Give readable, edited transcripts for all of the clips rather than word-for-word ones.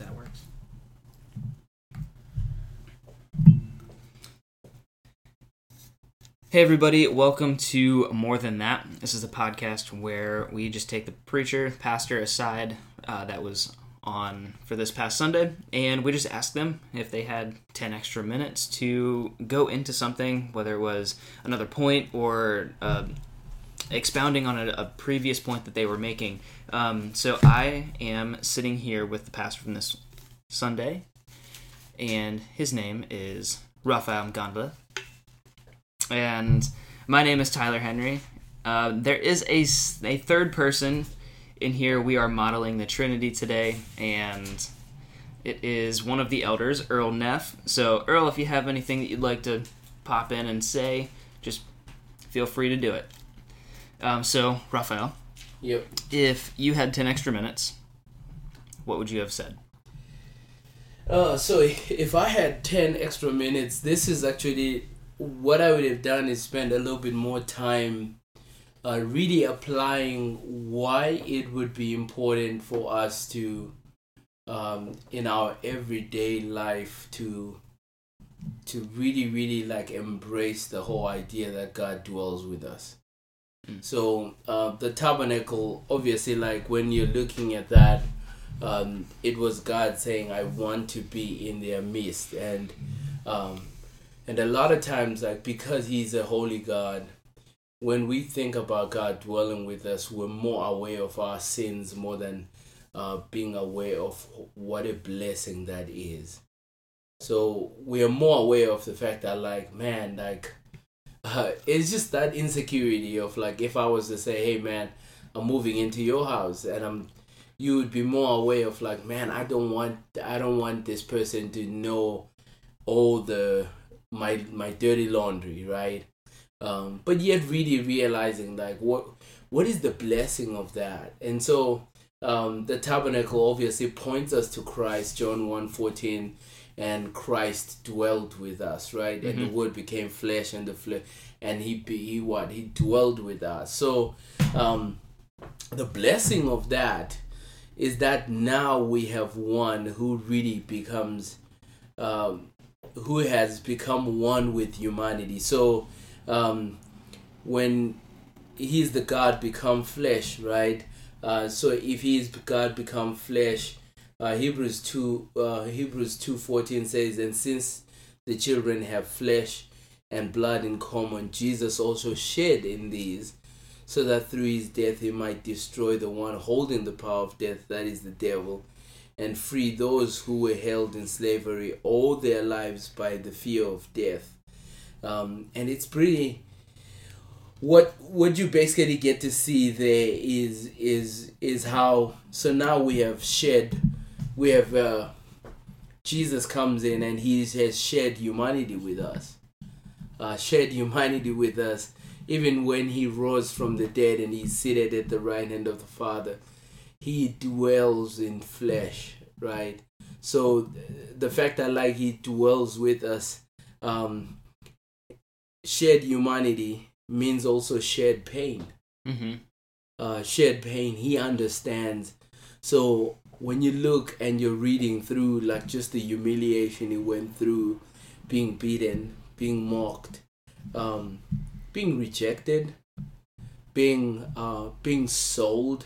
that works. Hey everybody, welcome to More Than That. This is a podcast where we just take the pastor aside that was on for this past Sunday, and we just ask them if they had 10 extra minutes to go into something, whether it was another point or expounding on a previous point that they were making. So I am sitting here with the pastor from this Sunday, and his name is Raphael Mgandla. And my name is Tyler Henry. There is a third person in here. We are modeling the Trinity today, and it is one of the elders, Earl Neff. So, Earl, if you have anything that you'd like to pop in and say, just feel free to do it. So, Raphael, yep. If you had 10 extra minutes, what would you have said? So if I had 10 extra minutes, this is actually what I would have done is spend a little bit more time really applying why it would be important for us to, in our everyday life, to really like embrace the whole idea that God dwells with us. So the tabernacle, obviously, like when you're looking at that, it was God saying, I want to be in their midst. And a lot of times, like, because he's a holy God, when we think about God dwelling with us, we're more aware of our sins more than being aware of what a blessing that is. So we are more aware of the fact that, like, man, like, it's just that insecurity of, like, if I was to say, hey, man, I'm moving into your house, and you would be more aware of, like, man, I don't want this person to know all my dirty laundry, right? But yet really realizing, like, what is the blessing of that? And so the tabernacle obviously points us to Christ, John 1:14, and Christ dwelled with us, right? Mm-hmm. And the Word became flesh, and he dwelled with us. So the blessing of that is that now we have one who really becomes who has become one with humanity. So when he's the God become flesh, right? So if he's God become flesh, Hebrews 2:14 says, and since the children have flesh and blood in common, Jesus also shed in these, so that through his death he might destroy the one holding the power of death, that is the devil, and free those who were held in slavery all their lives by the fear of death. And it's pretty. What you basically get to see there is how. So now we have Jesus comes in and he has shared humanity with us. Even when he rose from the dead and he's seated at the right hand of the Father, he dwells in flesh, right? So the fact that, like, he dwells with us, shared humanity means also shared pain. Mm-hmm. Shared pain, he understands. So when you look and you're reading through, like, just the humiliation he went through, being beaten, being mocked, being rejected, being sold,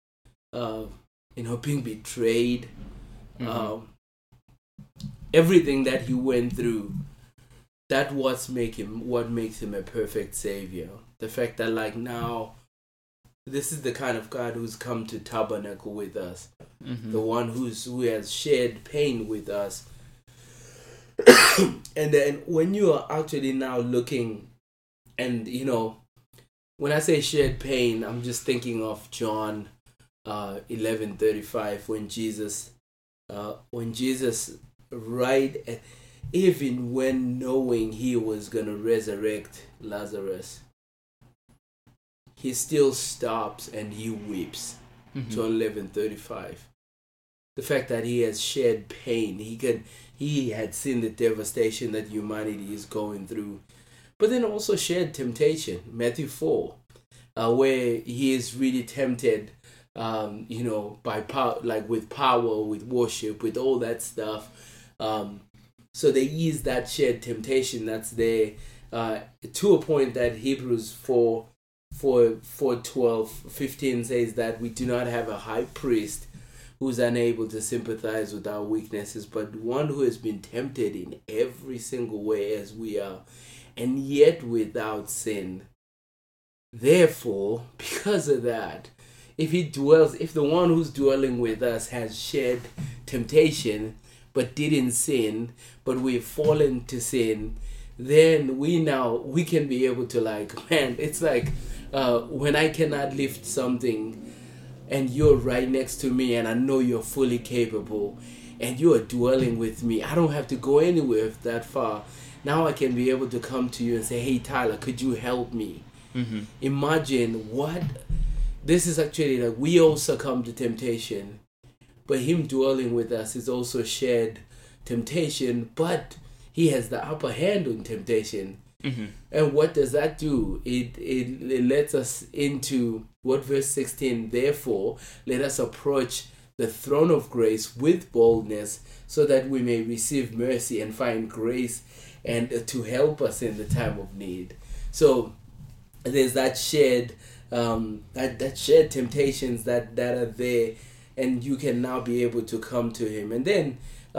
being betrayed, mm-hmm. Everything that he went through, that what makes him a perfect savior. The fact that, like, now this is the kind of God who's come to tabernacle with us, mm-hmm. the one who has shared pain with us. And then when you are actually now looking, and when I say shared pain, I'm just thinking of John 11:35, when Jesus right, even when knowing he was gonna resurrect Lazarus, he still stops and he weeps. Mm-hmm. John 11:35. The fact that he has shared pain, he had seen the devastation that humanity is going through, but then also shared temptation. Matthew 4, where he is really tempted by power, like with power, with worship, with all that stuff. So there is that shared temptation that's there, to a point that Hebrews 4:12-15 says that we do not have a high priest who's unable to sympathize with our weaknesses, but one who has been tempted in every single way as we are, and yet without sin. Therefore, because of that, if the one who's dwelling with us has shared temptation but didn't sin, but we've fallen to sin, then we can be able to, like, man, it's like when I cannot lift something and you're right next to me and I know you're fully capable and you are dwelling with me, I don't have to go anywhere that far. Now I can be able to come to you and say, hey, Tyler, could you help me? Mm-hmm. Imagine what this is actually, like, we all succumb to temptation, but him dwelling with us is also shared temptation, but he has the upper hand on temptation. Mm-hmm. And what does that do? It lets us into what verse 16, therefore, let us approach the throne of grace with boldness so that we may receive mercy and find grace and to help us in the time of need. So there's that shared that shared temptations that are there, and you can now be able to come to him. And then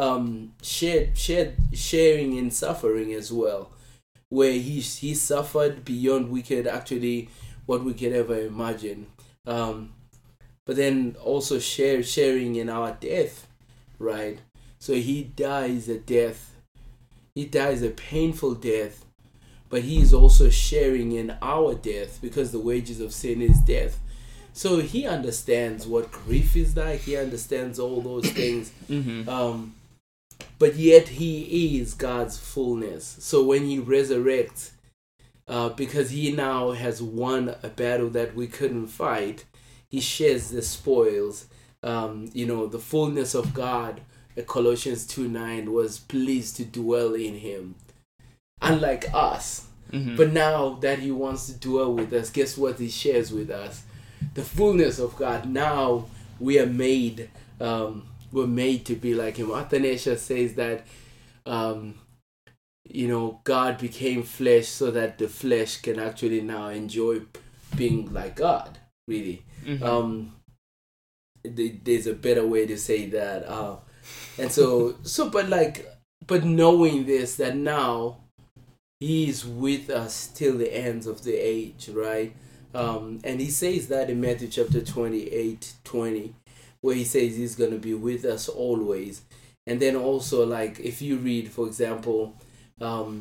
sharing in suffering as well, where he suffered beyond what we could ever imagine. But then also sharing in our death, right? So he dies a death. He dies a painful death, but he is also sharing in our death, because the wages of sin is death. So he understands what grief is like. He understands all those things. Mm-hmm. But yet he is God's fullness. So when he resurrects, because he now has won a battle that we couldn't fight, he shares the spoils. The fullness of God, Colossians 2:9, was pleased to dwell in him. Unlike us. Mm-hmm. But now that he wants to dwell with us, guess what he shares with us? The fullness of God. Now we are made we're made to be like him. Athanasius says that God became flesh so that the flesh can actually now enjoy being like God, really. Mm-hmm. There's a better way to say that. But knowing this, that now he is with us till the ends of the age, right? And he says that in Matthew chapter 28:20, where he says he's going to be with us always. And then also, like, if you read, for example, I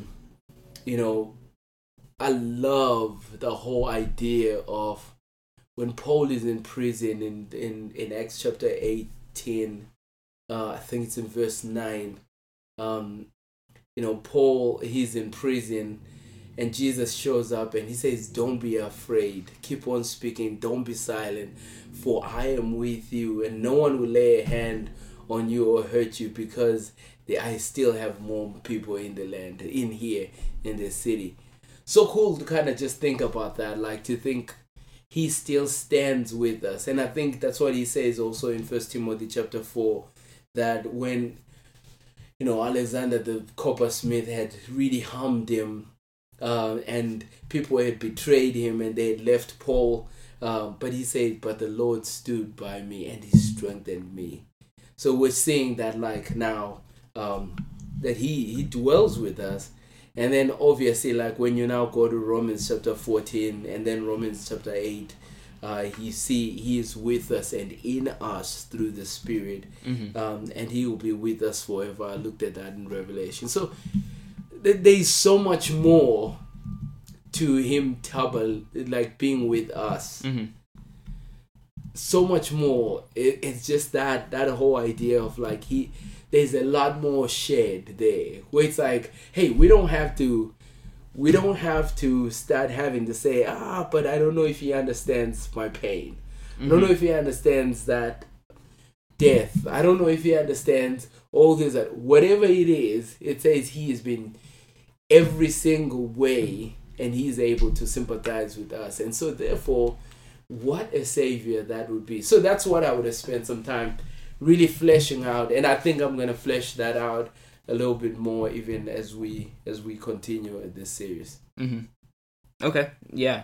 love the whole idea of when Paul is in prison in Acts chapter 18, I think it's in verse 9. Paul, he's in prison, and Jesus shows up and he says, don't be afraid. Keep on speaking. Don't be silent. For I am with you, and no one will lay a hand on you or hurt you, because I still have more people in the land, in here, in the city. So cool to kind of just think about that, like to think he still stands with us. And I think that's what he says also in 1 Timothy chapter 4, that when Alexander the coppersmith had really harmed him, and people had betrayed him and they had left Paul, but he said, but the Lord stood by me and he strengthened me. So we're seeing that, like, now that he dwells with us. And then obviously, like, when you now go to Romans chapter 14 and then Romans chapter 8, you see he is with us and in us through the Spirit. Mm-hmm. And he will be with us forever. I looked at that in Revelation. So there's so much more to him, like being with us. Mm-hmm. So much more. It's just that whole idea of, like, there's a lot more shared there, where it's like, hey, we don't have to start having to say, but I don't know if he understands my pain. Mm-hmm. I don't know if he understands that death. I don't know if he understands all this. Whatever it is, it says he has been every single way, and he's able to sympathize with us. And so therefore, what a savior that would be. So that's what I would have spent some time really fleshing out, and I think I'm gonna flesh that out a little bit more even as we continue with this series. Okay, yeah,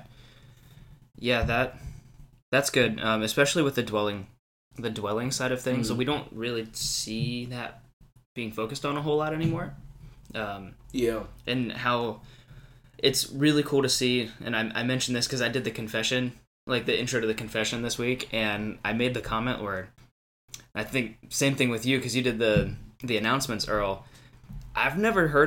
that's good, especially with the dwelling side of things. So we don't really see that being focused on a whole lot anymore. And how it's really cool to see, and I mentioned this because I did the confession, like the intro to the confession this week, and I made the comment where I think same thing with you because you did the announcements, Earl. I've never heard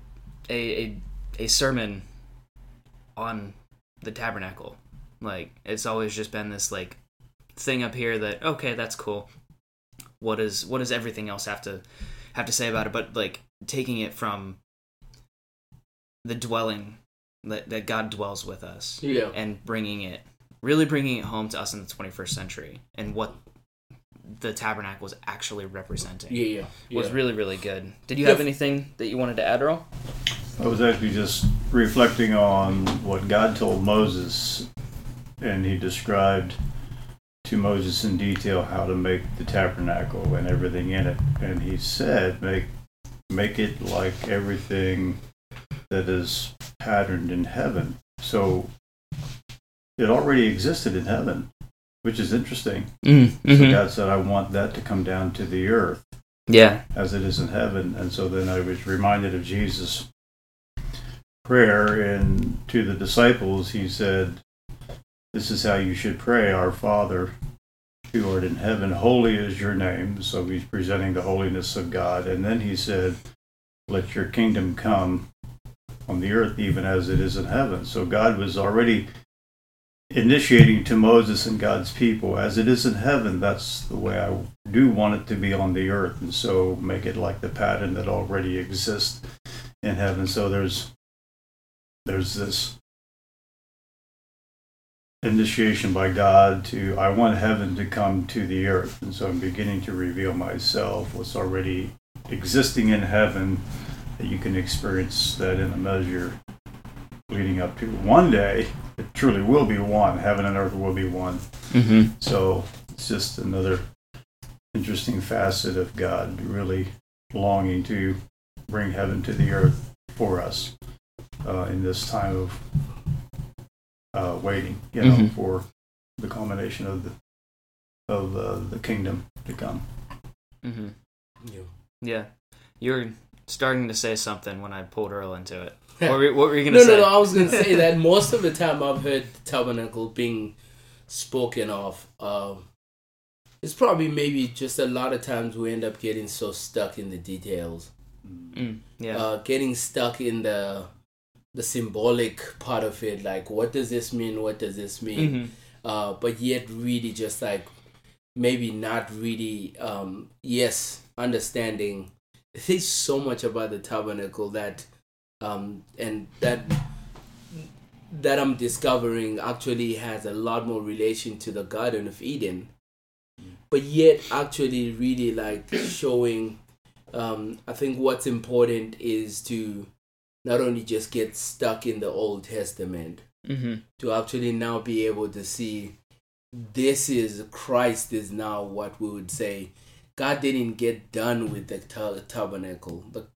a sermon on the tabernacle. Like, it's always just been this like thing up here that, okay, that's cool. What does everything else have to say about it? But like taking it from the dwelling that God dwells with us, and bringing it home to us in the 21st century, and what the tabernacle was actually representing. Was really, really good. Did you have anything that you wanted to add, Earl? I was actually just reflecting on what God told Moses, and he described to Moses in detail how to make the tabernacle and everything in it. And he said, make it like everything that is patterned in heaven. So it already existed in heaven, which is interesting. So God said, I want that to come down to the earth, as it is in heaven. And so then I was reminded of Jesus' prayer, and to the disciples he said, this is how you should pray: our Father who art in heaven, holy is your name. So he's presenting the holiness of God. And then he said, let your kingdom come on the earth even as it is in heaven. So God was already initiating to Moses and God's people, as it is in heaven, that's the way I do want it to be on the earth. And so make it like the pattern that already exists in heaven. So there's this initiation by God to, I want heaven to come to the earth. And so I'm beginning to reveal myself, what's already existing in heaven, that you can experience that in a measure leading up to one day it truly will be one. Heaven and earth will be one. So it's just another interesting facet of God really longing to bring heaven to the earth for us in this time of waiting, for the culmination of the kingdom to come. Yeah, you're starting to say something when I pulled Earl into it. What were you going to say? No, I was going to say that most of the time I've heard the tabernacle being spoken of. It's probably maybe just a lot of times we end up getting so stuck in the details. Getting stuck in the symbolic part of it, like what does this mean? What does this mean? But yet really just like maybe not really, understanding. There's so much about the tabernacle that and that I'm discovering actually has a lot more relation to the Garden of Eden, but yet actually really like showing, I think what's important is to not only just get stuck in the Old Testament, to actually now be able to see this is Christ is now what we would say. God didn't get done with the tabernacle, but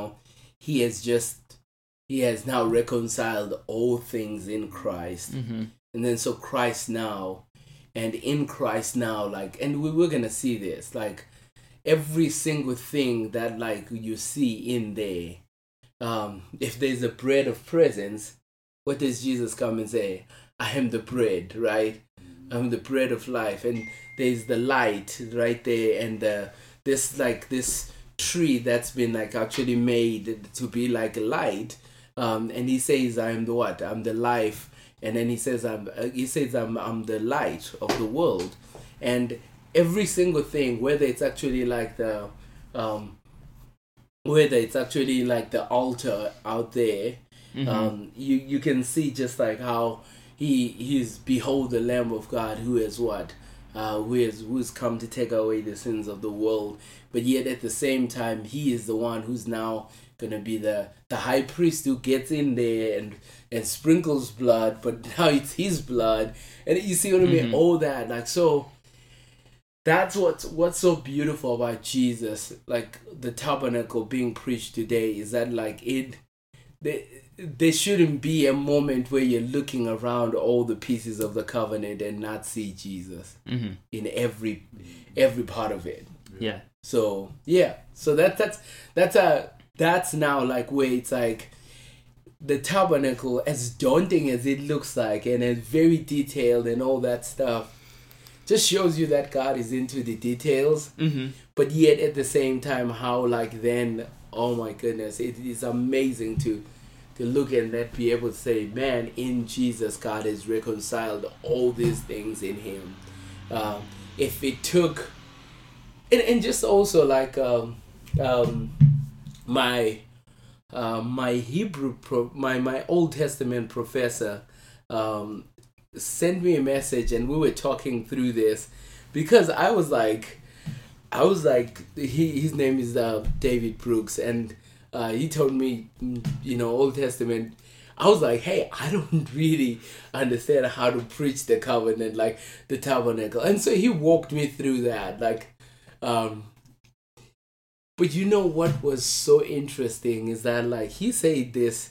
He has now reconciled all things in Christ. And then so Christ now, and in Christ now, like, and we're going to see this, like every single thing that like you see in there, if there's a bread of presence, what does Jesus come and say? I am the bread, right? I'm the bread of life. And there's the light right there, and this tree that's been like actually made to be like a light. And he says, I am the what? I'm the life. And then he says, I'm the light of the world. And every single thing, whether it's actually like the altar out there, you can see just like how he's behold the Lamb of God who has what? who's come to take away the sins of the world. But yet at the same time, he is the one who's now gonna be the high priest who gets in there and sprinkles blood, but now it's his blood. And you see what I mean? All that, like, so that's what's so beautiful about Jesus, like the tabernacle being preached today, is that like there shouldn't be a moment where you're looking around all the pieces of the covenant and not see Jesus in every part of it. Yeah. So yeah, so that's now like where it's like the tabernacle, as daunting as it looks like and as very detailed and all that stuff, just shows you that God is into the details. But yet at the same time, how like then, oh my goodness, it is amazing to look at that, be able to say, man, in Jesus, God has reconciled all these things in him. If it took, and just also like my Hebrew my Old Testament professor sent me a message, and we were talking through this, because I was like his name is David Brooks, and he told me, Old Testament. I was like, hey, I don't really understand how to preach the covenant, like the tabernacle. And so he walked me through that, like, but you know what was so interesting is that, like, he said this,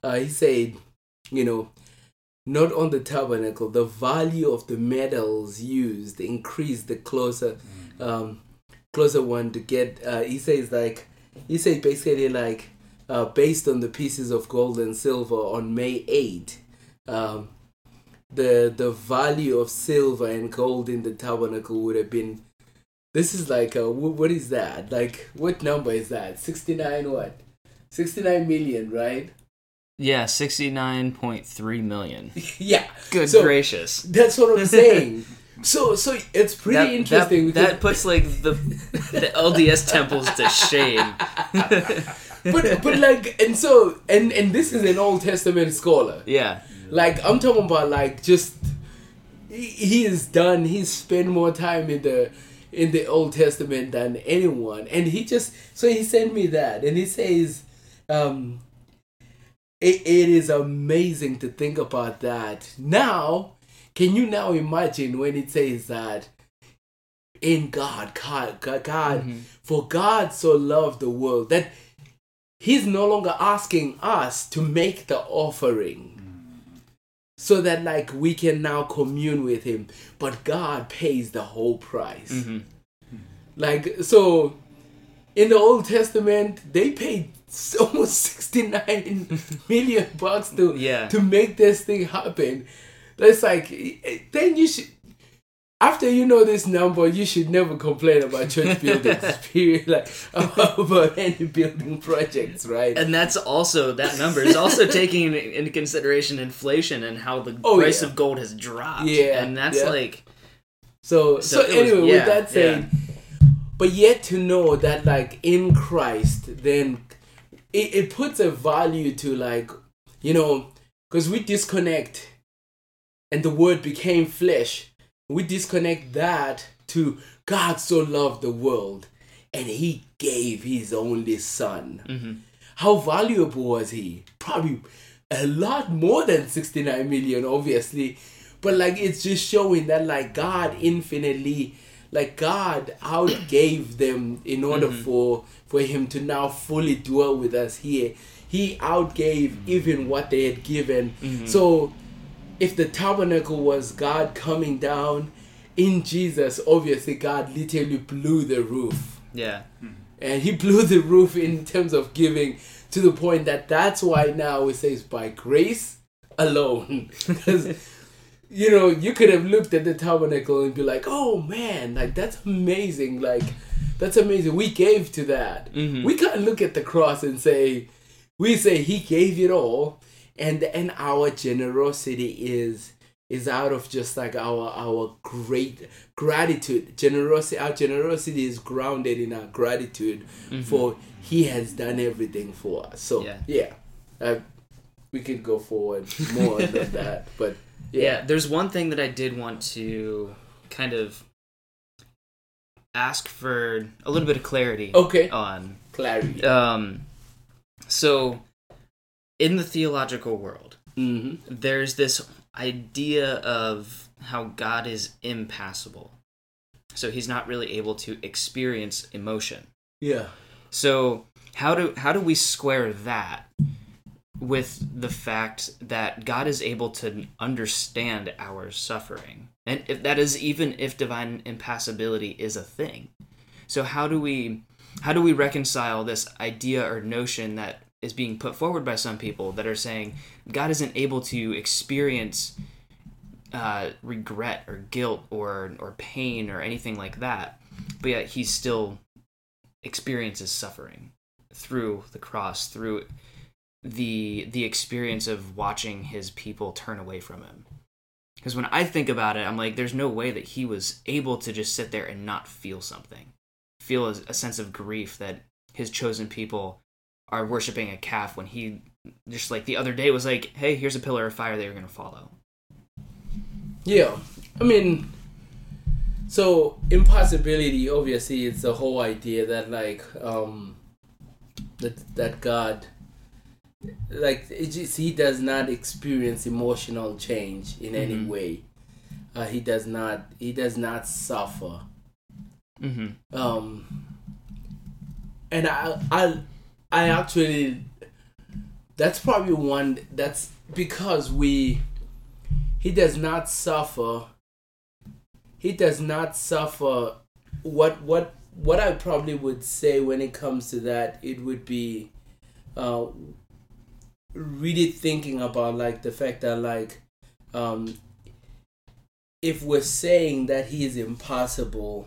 not on the tabernacle, the value of the metals used increased the closer one to get, he said basically like, based on the pieces of gold and silver on May 8, the value of silver and gold in the tabernacle would have been, this is like, what is that? Like, what number is that? 69 what? 69 million, right? Yeah, 69.3 million. Yeah. Good gracious. That's what I'm saying. So it's pretty interesting. That puts like the LDS temples to shame. but like, and so and this is an Old Testament scholar. Yeah. Like, I'm talking about, like, just he's spent more time in the Old Testament than anyone, and he sent me that, and he says, it is amazing to think about that. Now, can you now imagine when it says that in God, for God so loved the world that he's no longer asking us to make the offering so that, like, we can now commune with him, but God pays the whole price. Like, so in the Old Testament, they paid almost 69 million bucks to make this thing happen. That's like, then you should, after you know this number, you should never complain about church buildings, period, like, about any building projects, right? And that number is also taking into consideration inflation and how the price of gold has dropped. Yeah. And that's like... So anyway, with that said, but yet to know that, like, in Christ, then it puts a value to, like, because we disconnect and the word became flesh. We disconnect that to God so loved the world and he gave his only son. How valuable was he? Probably a lot more than 69 million, obviously. But, like, it's just showing that, like, God infinitely, like, God outgave them in order for him to now fully dwell with us here. He outgave even what they had given. So if the tabernacle was God coming down, in Jesus, obviously God literally blew the roof. Yeah. And he blew the roof in terms of giving, to the point that's why now it says by grace alone. Because, you could have looked at the tabernacle and be like, oh man, like, that's amazing. Like, that's amazing. We gave to that. We can't look at the cross and say he gave it all. And our generosity is out of just like our great gratitude. Our generosity is grounded in our gratitude for he has done everything for us. So we could go forward more than that, but yeah. There's one thing that I did want to kind of ask for a little bit of clarity. Okay. On clarity. So in the theological world, Mm-hmm. there's this idea of how God is impassible. So he's not really able to experience emotion. Yeah. So how do we square that with the fact that God is able to understand our suffering? And if that is, even if divine impassibility is a thing. So how do we reconcile this idea or notion that is being put forward by some people that are saying God isn't able to experience regret or guilt or pain or anything like that, but yet he still experiences suffering through the cross, through the experience of watching his people turn away from him? Because when I think about it, I'm like, there's no way that he was able to just sit there and not feel something, feel a sense of grief that his chosen people are worshiping a calf, when he just, like, the other day was like, hey, here's a pillar of fire that you're going to follow. Yeah. I mean, so impossibility, obviously, it's the whole idea that, like, that God, like, he does not experience emotional change in any way. He does not suffer. Mm-hmm. And I actually, that's probably one, that's because he does not suffer. He does not suffer. What I probably would say when it comes to that, it would be really thinking about, like, the fact that, like, if we're saying that he is impossible,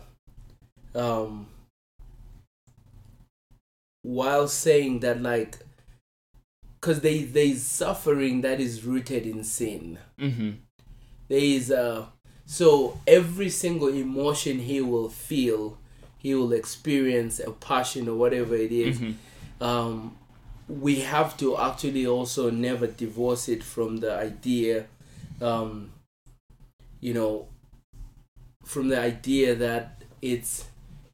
while saying that, like, because there's suffering that is rooted in sin. Mm-hmm. There is so every single emotion he will feel, he will experience a passion or whatever it is. Mm-hmm. We have to actually also never divorce it from the idea, from the idea that it's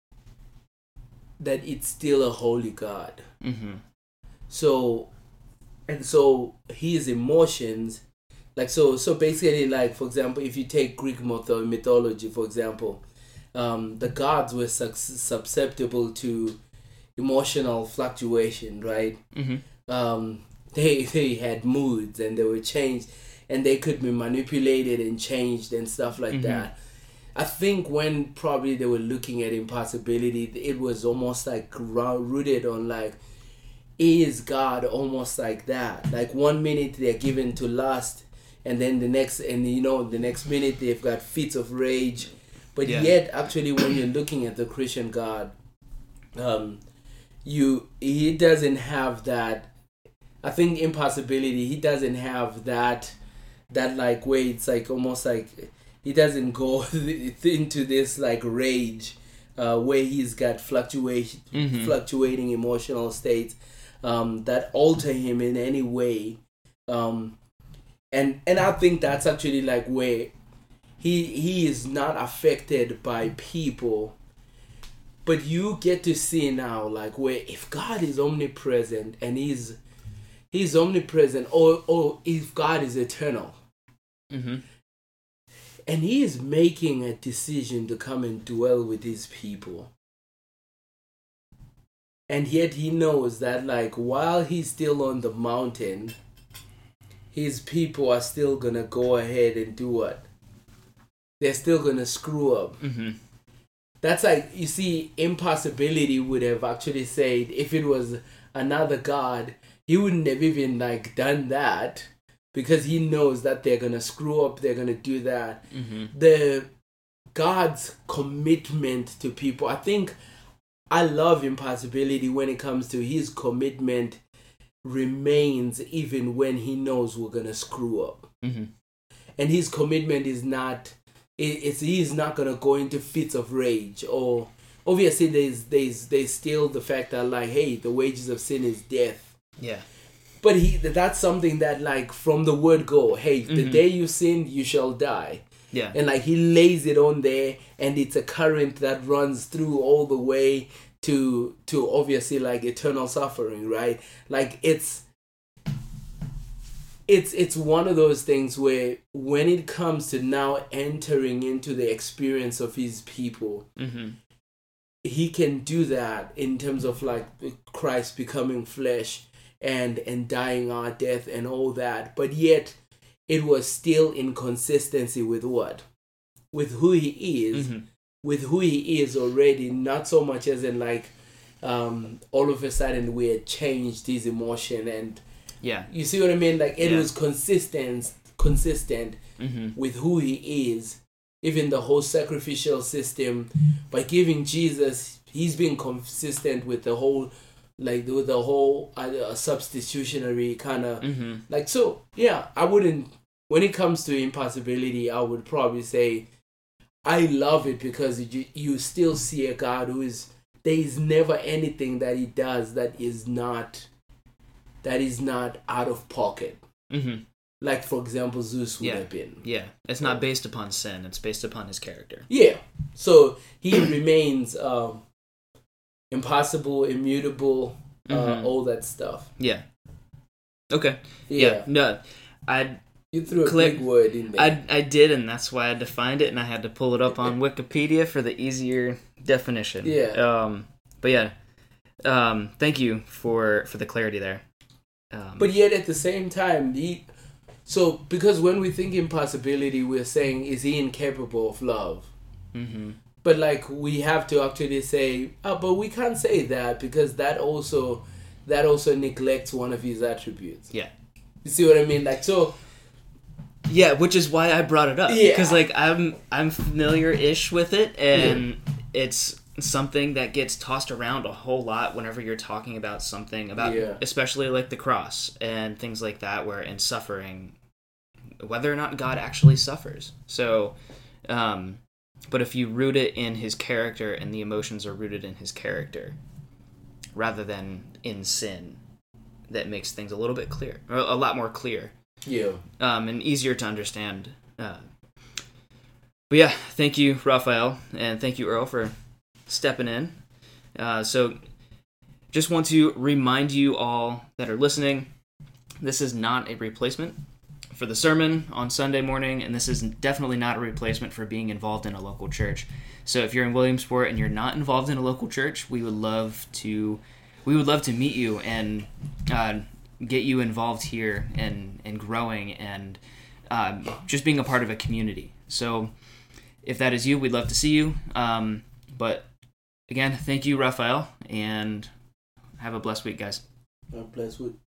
still a holy God. Mm-hmm. So his emotions, like, so basically, like, for example, if you take Greek mythology, for example, the gods were susceptible to emotional fluctuation, right? Mm-hmm. They had moods, and they were changed, and they could be manipulated and changed and stuff like that. I think when probably they were looking at impossibility, it was almost like rooted on, like, is God almost like that? Like, 1 minute they're given to lust, and then the next minute they've got fits of rage. But yet, actually, when you're looking at the Christian God, he doesn't have that. I think impossibility, he doesn't have that like, way it's like almost like he doesn't go into this, like, rage, where he's got fluctuating emotional states that alter him in any way, and I think that's actually, like, where he is not affected by people. But you get to see now, like, where if God is omnipresent and he's omnipresent, or if God is eternal, and he is making a decision to come and dwell with his people, and yet he knows that, like, while he's still on the mountain, his people are still gonna go ahead and do what? They're still gonna screw up. That's like, you see, impossibility would have actually said, if it was another God, he wouldn't have even, like, done that, because he knows that they're gonna screw up, they're gonna do that. The God's commitment to people, I think I love impossibility when it comes to his commitment remains even when he knows we're gonna screw up. And his commitment is not, he's not gonna go into fits of rage, or obviously there's still the fact that, like, hey, the wages of sin is death. Yeah. But that's something that, like, from the word go, hey, the day you sin, you shall die. Yeah. And like he lays it on there, and it's a current that runs through all the way to obviously like eternal suffering, right? Like it's one of those things where when it comes to now entering into the experience of his people, he can do that in terms of like Christ becoming flesh and dying our death and all that. But yet it was still in consistency with what? With who he is. With who he is already, not so much as in like all of a sudden we had changed his emotion, and you see what I mean? Like it was consistent with who he is. Even the whole sacrificial system, by giving Jesus, he's being consistent with the whole, like with the whole substitutionary kind of like. So yeah, I wouldn't. When it comes to impossibility, I would probably say I love it because you still see a God who is, there is never anything that he does that is not out of pocket. Like, for example, Zeus would have been. Yeah, it's not based upon sin. It's based upon his character. Yeah. So he remains impossible, immutable, all that stuff. Yeah. Okay. Yeah. No, you threw a big word in there. I did, and that's why I defined it, and I had to pull it up on Wikipedia for the easier definition. Yeah. But yeah, thank you for the clarity there. But yet at the same time, so because when we think impossibility, we're saying, is he incapable of love? But like we have to actually say, but we can't say that because that also neglects one of his attributes. Yeah. You see what I mean? Like so. Yeah, which is why I brought it up. Yeah. Because like I'm familiar-ish with it, and it's something that gets tossed around a whole lot whenever you're talking about something about, especially like the cross and things like that, where in suffering, whether or not God actually suffers. So, but if you root it in his character and the emotions are rooted in his character, rather than in sin, that makes things a little bit clear, or a lot more clear. Yeah. And easier to understand. But yeah, thank you, Raphael, and thank you, Earl, for stepping in. So just want to remind you all that are listening, this is not a replacement for the sermon on Sunday morning, and this is definitely not a replacement for being involved in a local church. So if you're in Williamsport and you're not involved in a local church, we would love to meet you and get you involved here and growing and just being a part of a community. So if that is you, we'd love to see you. But again, thank you, Raphael, and have a blessed week, guys. A blessed week.